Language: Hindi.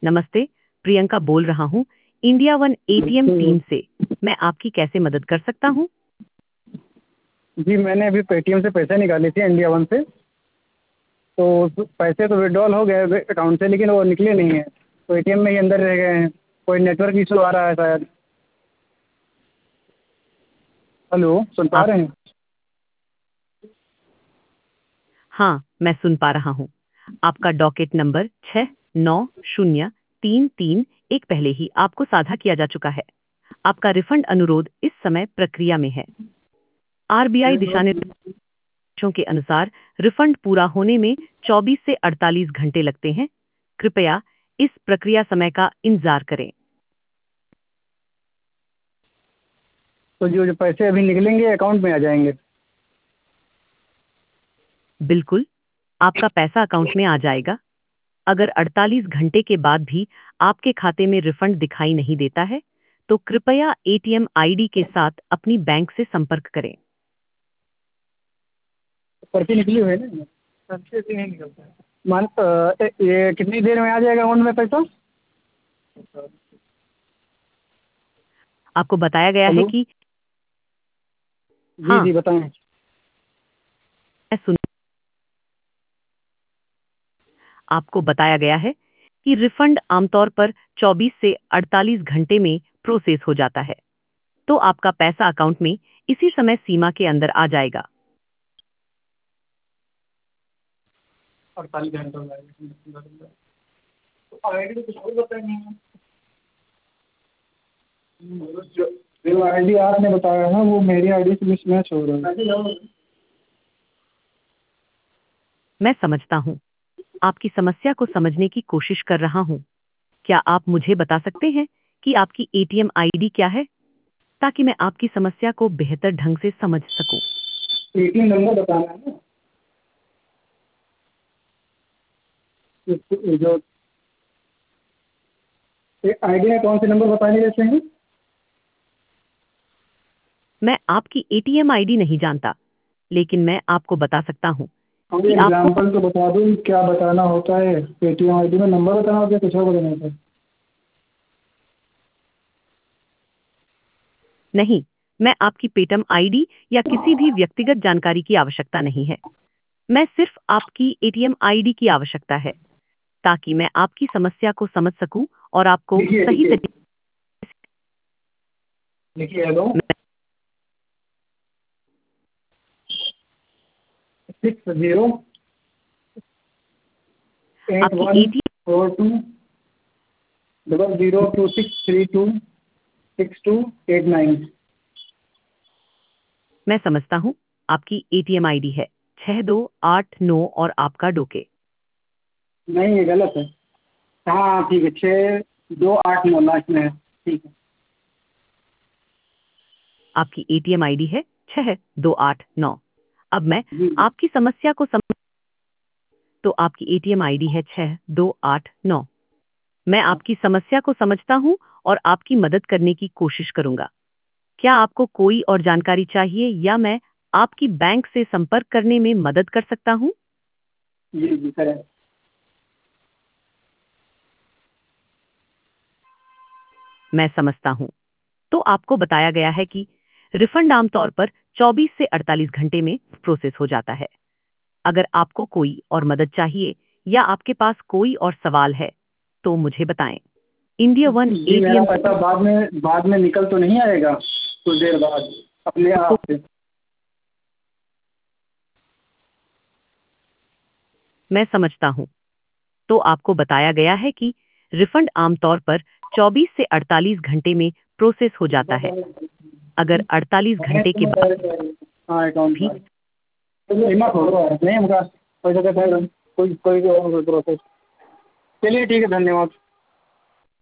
नमस्ते, प्रियंका बोल रहा हूँ इंडिया वन एटीएम टीम से। मैं आपकी कैसे मदद कर सकता हूँ? जी, मैंने अभी पेटीएम से पैसे निकाले थे इंडिया वन से। तो पैसे तो विड्रॉल हो गए अकाउंट से, लेकिन वो निकले नहीं हैं। तो एटीएम में ही अंदर रह गए हैं। कोई नेटवर्क इशू आ रहा है शायद। हेलो, सुन पा आप रहे हैं? हाँ, मैं सुन पा रहा हूँ। आपका डॉकेट नंबर 6900331 पहले ही आपको साझा किया जा चुका है। आपका रिफंड अनुरोध इस समय प्रक्रिया में है। आरबीआई दिशानिर्देशों के अनुसार रिफंड पूरा होने में 24 से 48 घंटे लगते हैं। कृपया इस प्रक्रिया समय का इंतजार करें। तो जो पैसे अभी निकलेंगे अकाउंट में आ जाएंगे? बिल्कुल, आपका पैसा अकाउंट में आ जाएगा। अगर 48 घंटे के बाद भी आपके खाते में रिफंड दिखाई नहीं देता है, तो कृपया एटीएम आईडी के साथ अपनी बैंक से संपर्क करें। पर्ची निकली हुई है ना? पर्ची से नहीं निकलता है। ये कितनी देर में आ जाएगा अकाउंट में पैसा? आपको बताया गया है हेलो। कि जी हाँ, जी, बताएं। मैं सुन आपको बताया गया है कि रिफंड आमतौर पर 24 से 48 घंटे में प्रोसेस हो जाता है, तो आपका पैसा अकाउंट में इसी समय सीमा के अंदर आ जाएगा। 48 घंटे हो जाएगा। तो आईडी तो कुछ और बताएंगे। जो आईडी आपने बताया ना, वो मेरी आईडी से मिसमैच हो रहा है। मैं समझता हूँ, आपकी समस्या को समझने की कोशिश कर रहा हूँ। क्या आप मुझे बता सकते हैं कि आपकी एटीएम आईडी क्या है, ताकि मैं आपकी समस्या को बेहतर ढंग से समझ सकूं? एटीएम नंबर बताना है ना? जो आईडी में कौन से नंबर बताने देते हैं? मैं आपकी एटीएम आईडी नहीं जानता, लेकिन मैं आपको बता सकता हूँ हम कि आपको एग्जाम्पल तो बता दूँ क्या बताना होता है। पेटीएम आईडी में नंबर बताना होता है, कुछ और बताना होता है? नहीं, मैं आपकी पेटीएम आईडी या किसी भी व्यक्तिगत जानकारी की आवश्यकता नहीं है। मैं सिर्फ आपकी एटीएम आईडी की आवश्यकता है, ताकि मैं आपकी समस्या को समझ सकूं और आपको लिखिए सही लिखिए तरीके लिखिए। हेलो। 6081 आपकी एटीएम 420026326289। मैं समझता हूँ, आपकी एटीएम आईडी है 6289 और आपका डोके। नहीं, ये गलत है। हाँ ठीक है, 6289 लास्ट में है। ठीक है। आपकी एटीएम आईडी है 6289। अब मैं जी जी। आपकी समस्या को समझ तो आपकी एटीएम आईडी है 6289। मैं आपकी समस्या को समझता हूं और आपकी मदद करने की कोशिश करूंगा। क्या आपको कोई और जानकारी चाहिए या मैं आपकी बैंक से संपर्क करने में मदद कर सकता हूं? जी जी, करें। मैं समझता हूं। तो आपको बताया गया है कि रिफंड आमतौर पर 24 से 48 घंटे में प्रोसेस हो जाता है। अगर आपको कोई और मदद चाहिए या आपके पास कोई और सवाल है, तो मुझे बताएं। इंडिया वन जी, मेरा एटीएम पैसा बाद में निकल तो नहीं आएगा कुछ देर बाद अपने आपको आप से? मैं समझता हूं। तो आपको बताया गया है कि रिफंड आमतौर पर 24 से 48 घंटे में प्रोसेस हो जाता है। अगर 48 घंटे के बाद हाँ, अकाउंट भी में बीमा खोल रहा है नहीं हमका पैसा कैसा है? कोई कोई और प्रोसेस। चलिए ठीक है, धन्यवाद।